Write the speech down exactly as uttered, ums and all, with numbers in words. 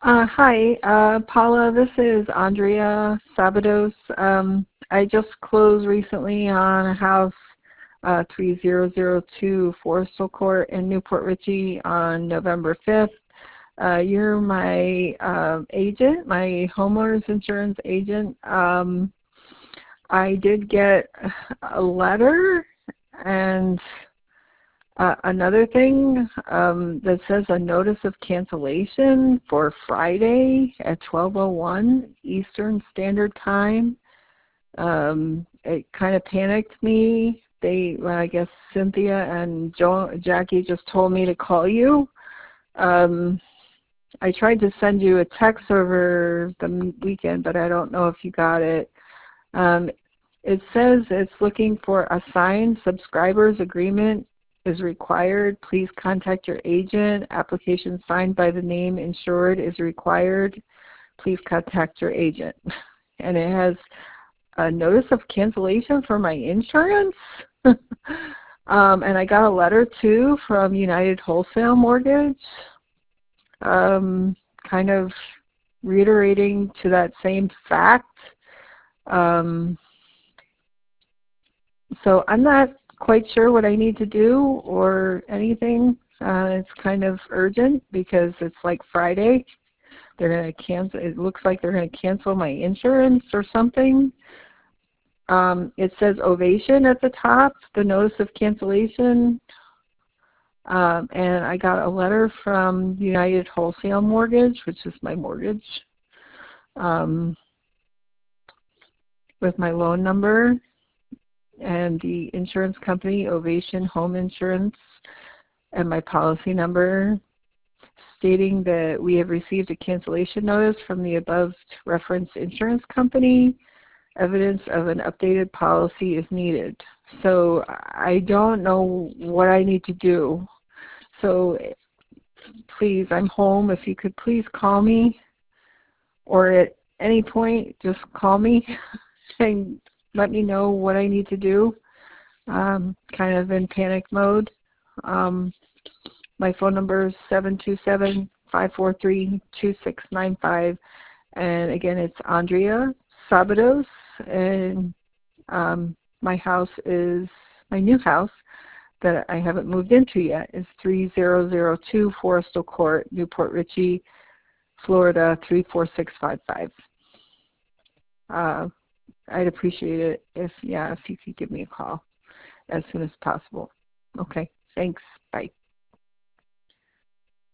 Uh, hi, uh, Paula. This is Andrea Sabados. Um, I just closed recently on a house, uh, three thousand two Forestal Court in Newport Richey on November fifth. Uh, you're my um, agent, my homeowner's insurance agent. Um, I did get a letter and uh, another thing um, that says a notice of cancellation for Friday at twelve oh one Eastern Standard Time. Um, it kind of panicked me. They, well, I guess Cynthia and jo Jackie just told me to call you. Um, I tried to send you a text over the weekend, but I don't know if you got it. Um, it says it's looking for a signed subscribers agreement is required. Please contact your agent. Application signed by the name insured is required. Please contact your agent. And it has a notice of cancellation for my insurance. um, and I got a letter too from United Wholesale Mortgage, um, kind of reiterating to that same fact. Um, so I'm not quite sure what I need to do or anything. Uh, it's kind of urgent because it's like Friday. They're going to cancel. It looks like they're going to cancel my insurance or something. Um, it says Ovation at the top, the notice of cancellation. Um, and I got a letter from United Wholesale Mortgage, which is my mortgage, um, with my loan number and the insurance company, Ovation Home Insurance, and my policy number, stating that we have received a cancellation notice from the above referenced insurance company. Evidence of an updated policy is needed. So I don't know what I need to do. So please, I'm home. If you could please call me, or at any point just call me and let me know what I need to do. Um, kind of in panic mode. Um, my phone number is seven two seven, five four three, two six nine five. And again, it's Andrea Sabados. And um, my house is, my new house that I haven't moved into yet, is three thousand two Forestal Court, Newport Richey, Florida three four six five five. Uh, I'd appreciate it if, yeah, if you could give me a call as soon as possible. Okay, thanks. Bye.